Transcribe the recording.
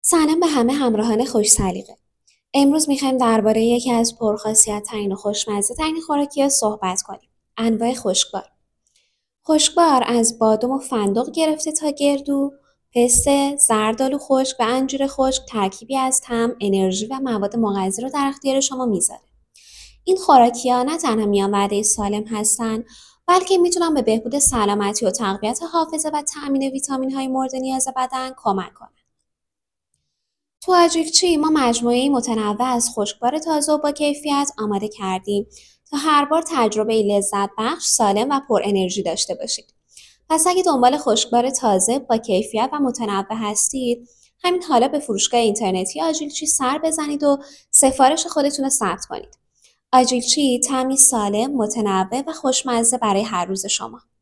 سلام به همه همراهان خوش سلیقه. امروز میخوایم درباره یکی از پرخاصیت‌ترین و خوشمزه‌ترین خوراکی‌ها صحبت کنیم. انواع خشکبار. خشکبار از بادام و فندق گرفته تا گردو، پسته، زردآلو خشک و انجیر خشک ترکیبی از طعم، انرژی و مواد مغذی رو در اختیار شما میذاره. این خوراکی‌ها نه تنها میان وعده سالم هستن، بلکه میتونن به بهبود سلامتی و تقویت حافظه و تأمین ویتامین‌های مورد نیاز بدن کمک کنن. تو آجیلچی ما مجموعه‌ای متنوع از خشکبار تازه و با کیفیت آماده کردیم تا هر بار تجربه لذت بخش، سالم و پر انرژی داشته باشید. پس اگه دنبال خشکبار تازه با کیفیت و متنوع هستید، همین حالا به فروشگاه اینترنتی آجیلچی سر بزنید و سفارش خودتون رو ثبت کنید. آجیلچی طعمی سالم، متنوع و خوشمزه برای هر روز شما.